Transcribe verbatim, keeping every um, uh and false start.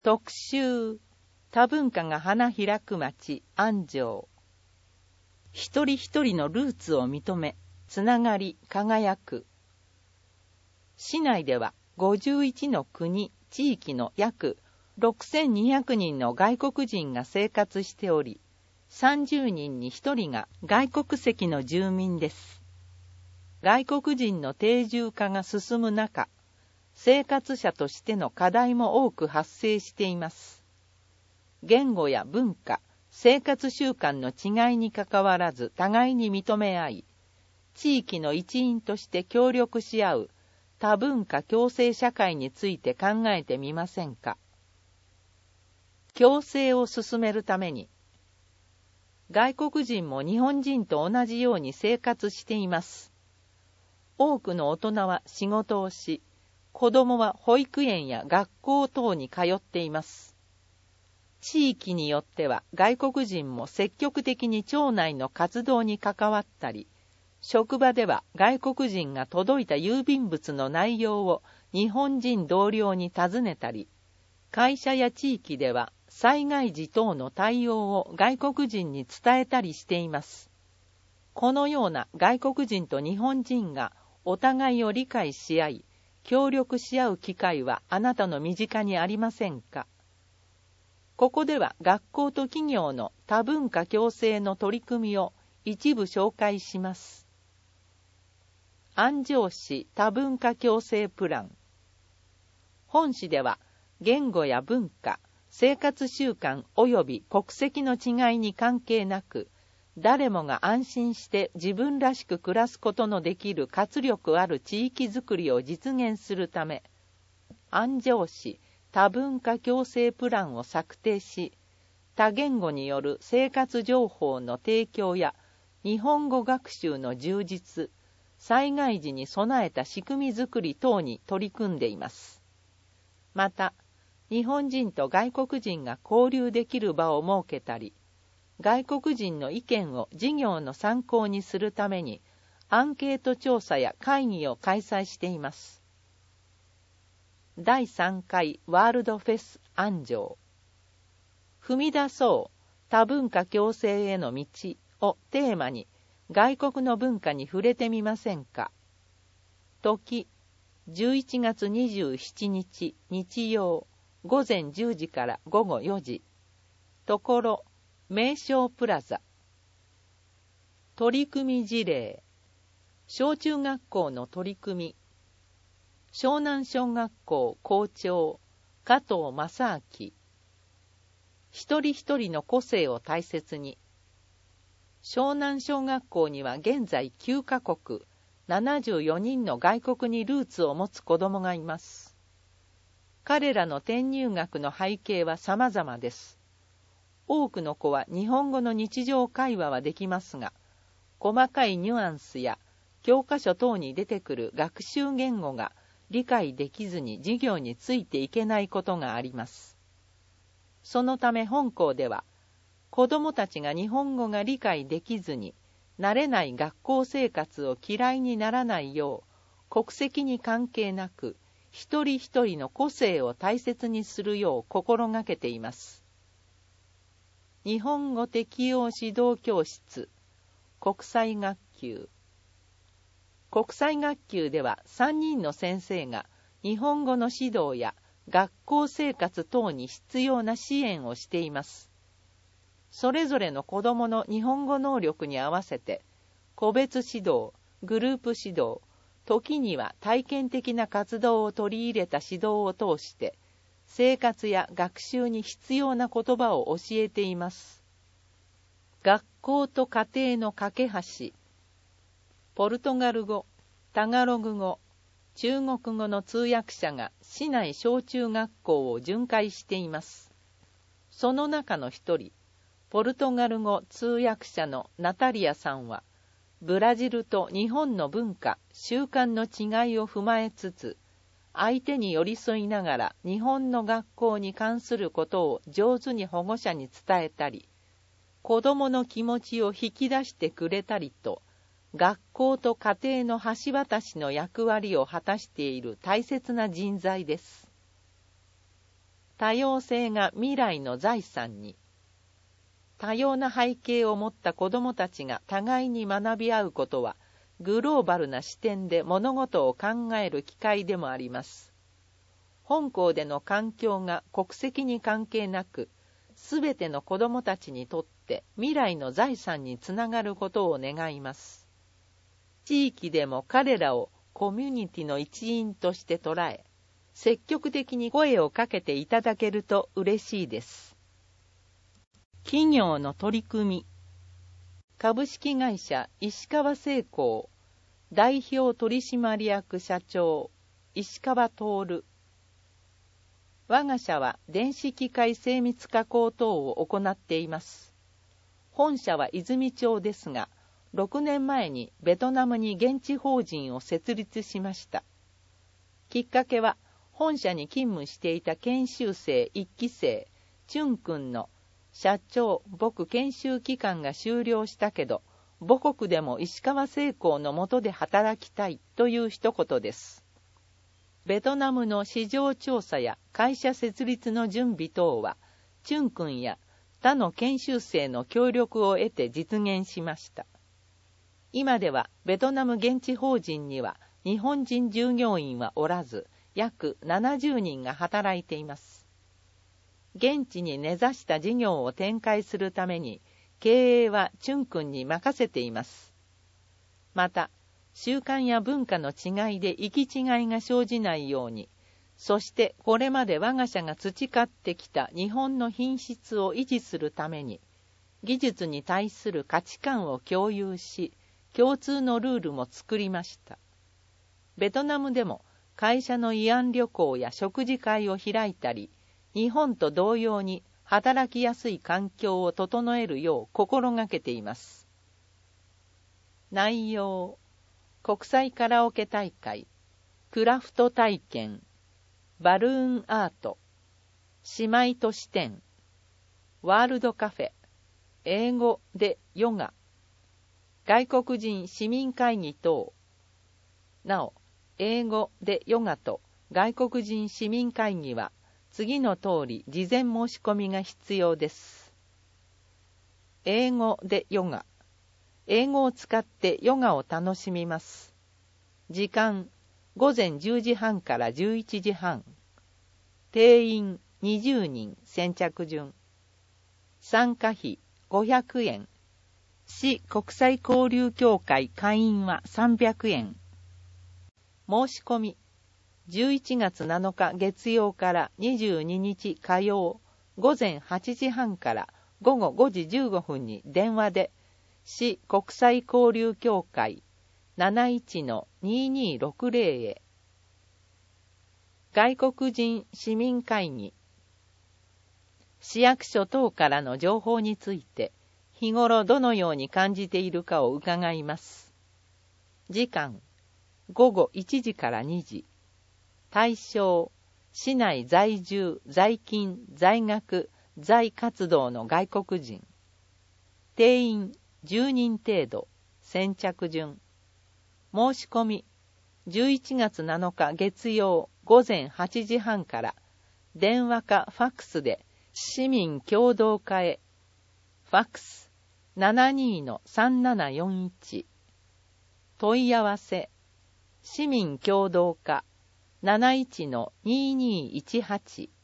特集、多文化が花開く町、安城。一人一人のルーツを認め、つながり、輝く。市内ではごじゅういちの国、地域の約ろくせんにひゃくにんの外国人が生活しており、さんじゅうにんにひとりが外国籍の住民です。外国人の定住化が進む中、生活者としての課題も多く発生しています。言語や文化、生活習慣の違いにかかわらず互いに認め合い、地域の一員として協力し合う多文化共生社会について考えてみませんか。共生を進めるために、外国人も日本人と同じように生活しています。多くの大人は仕事をし、子供は保育園や学校等に通っています。地域によっては外国人も積極的に町内の活動に関わったり、職場では外国人が届いた郵便物の内容を日本人同僚に尋ねたり、会社や地域では災害時等の対応を外国人に伝えたりしています。このような外国人と日本人がお互いを理解し合い、協力し合う機会はあなたの身近にありませんか。ここでは学校と企業の多文化共生の取り組みを一部紹介します。安城市多文化共生プラン。本市では言語や文化、生活習慣及び国籍の違いに関係なく、誰もが安心して自分らしく暮らすことのできる活力ある地域づくりを実現するため、安城市多文化共生プランを策定し、多言語による生活情報の提供や日本語学習の充実、災害時に備えた仕組みづくり等に取り組んでいます。また、日本人と外国人が交流できる場を設けたり、外国人の意見を事業の参考にするためにアンケート調査や会議を開催しています。だいさんかいワールドフェス安城。踏み出そう多文化共生への道をテーマに外国の文化に触れてみませんか。時、じゅういちがつにじゅうしちにち日曜、ごぜんじゅうじからごごよじ。ところ、名称プラザ。取り組み事例。小中学校の取り組み。湘南小学校校長、加藤正明。一人一人の個性を大切に。湘南小学校には現在きゅうかこく、ななじゅうよにんの外国にルーツを持つ子どもがいます。彼らの転入学の背景は様々です。多くの子は日本語の日常会話はできますが、細かいニュアンスや教科書等に出てくる学習言語が理解できずに授業についていけないことがあります。そのため本校では、子どもたちが日本語が理解できずに、慣れない学校生活を嫌いにならないよう、国籍に関係なく、一人一人の個性を大切にするよう心がけています。日本語適応指導教室、国際学級。国際学級ではさんにんの先生が日本語の指導や学校生活等に必要な支援をしています。それぞれの子どもの日本語能力に合わせて、個別指導、グループ指導、時には体験的な活動を取り入れた指導を通して、生活や学習に必要な言葉を教えています。学校と家庭の架け橋。ポルトガル語、タガログ語、中国語の通訳者が市内小中学校を巡回しています。その中の一人、ポルトガル語通訳者のナタリアさんは、ブラジルと日本の文化、習慣の違いを踏まえつつ、相手に寄り添いながら日本の学校に関することを上手に保護者に伝えたり、子どもの気持ちを引き出してくれたりと、学校と家庭の橋渡しの役割を果たしている大切な人材です。 多様性が未来の財産に。多様な背景を持った子どもたちが互いに学び合うことは、グローバルな視点で物事を考える機会でもあります。本校での環境が国籍に関係なく、すべての子どもたちにとって未来の財産につながることを願います。地域でも彼らをコミュニティの一員として捉え、積極的に声をかけていただけると嬉しいです。企業の取り組み。株式会社石川製鋼代表取締役社長石川徹。我が社は電子機械精密加工等を行っています。本社は泉町ですが、ろくねんまえにベトナムに現地法人を設立しました。きっかけは、本社に勤務していた研修生いっき生、チュン君の社長、僕研修期間が終了したけど、母国でも石川製鋼の下で働きたいという一言です。ベトナムの市場調査や会社設立の準備等は、チュン君や他の研修生の協力を得て実現しました。今ではベトナム現地法人には日本人従業員はおらず、約ななじゅうにんが働いています。現地に根ざした事業を展開するために、経営はチュン君に任せています。また、習慣や文化の違いで行き違いが生じないように、そしてこれまで我が社が培ってきた日本の品質を維持するために、技術に対する価値観を共有し、共通のルールも作りました。ベトナムでも会社の慰安旅行や食事会を開いたり、日本と同様に働きやすい環境を整えるよう心がけています。内容。国際カラオケ大会、クラフト体験、バルーンアート、姉妹都市展、ワールドカフェ、英語でヨガ、外国人市民会議等。なお、英語でヨガと外国人市民会議は次の通り事前申し込みが必要です。英語でヨガ。英語を使ってヨガを楽しみます。時間、ごぜんじゅうじはんからじゅういちじはん。定員にじゅうにん先着順。参加費ごひゃくえん。市国際交流協会会員はさんびゃくえん。申し込み。じゅういちがつなのか月曜からにじゅうににち火曜、ごぜんはちじはんからごごごじじゅうごふんに電話で、市国際交流協会 なないちのににーろくぜろ へ。外国人市民会議。市役所等からの情報について、日頃どのように感じているかを伺います。時間、ごごいちじからにじ。対象、市内在住、在勤、在学、在活動の外国人。定員じゅうにん程度、先着順。申し込み、じゅういちがつなのか月曜ごぜんはちじはんから電話かファックスで市民共同課へ。ファックス ななにーのさんななよんいち。問い合わせ、市民共同課 なないちのにーにーいちはち。